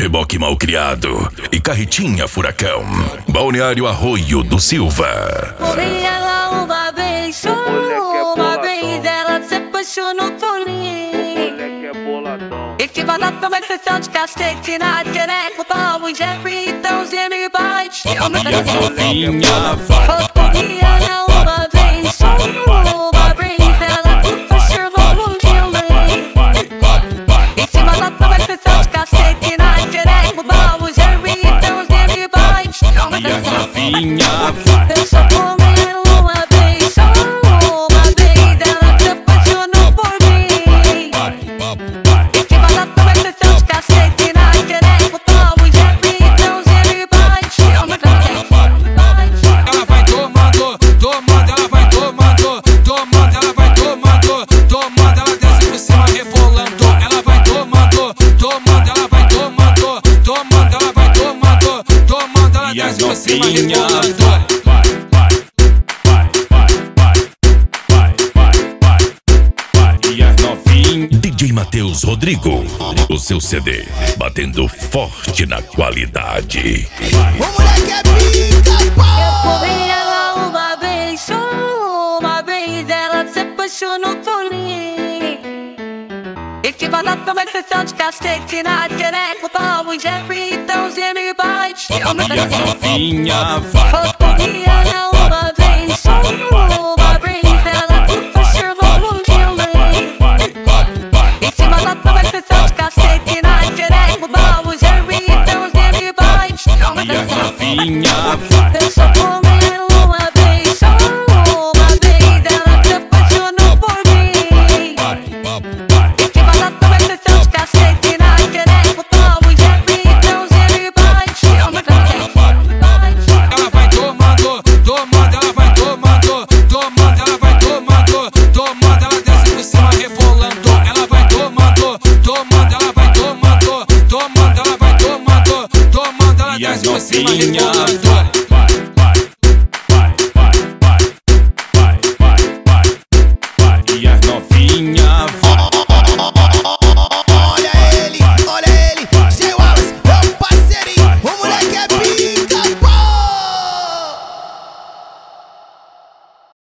reboque malcriado e carretinha furacão. Balneário Arroio do Silva. Porém ela uma vez ela se apaixonou por mim. E que batata uma sessão de cacete na direita, o Paulo e Jeffrey, então se me bate. Eu me novinha porém ela uma vez ela se apaixonou por mim. E que batata uma sessão de cacete na direita, o Paulo e Jeffrey, então se me bate. Eu me novinha eu só comi ela uma vez ela se apaixonou por mim. E que batata uma sessão de cacete na direita, o Paulo e Jeffrey, então se me bate. Eu me ela vai tomando, ela vai tomando, ela vai tomando, ela desce por cima rebolando. Ela vai tomando, ela vai tomando, ela vai tomando, ela desce por cima rebolando. DJ Matheus Rodrigo, o seu CD, batendo forte na qualidade. O moleque é pica, pô! Eu comi ela uma vez ela se apaixonou por mim. E que batata uma sessão de cacete na direita, o Paulo e Jeffrey, então se me bate. Eu me novinha eu comi ela uma vez ela se apaixonou por mim. E que batata uma sessão de cacete na direita, o Paulo e Jeffrey, então se me bate. Eu me novinha eu só comi ela uma vez ela se apaixonou por mim. E que batata uma sessão de cacete na direita, o Paulo e Jeffrey, então se me bate. Eu me ela vai tomando, ela vai tomando, ela vai tomando, ela desce por cima rebolando. Ela vai tomando, ela vai tomando, ela vai tomando, ela desce por cima rebolando.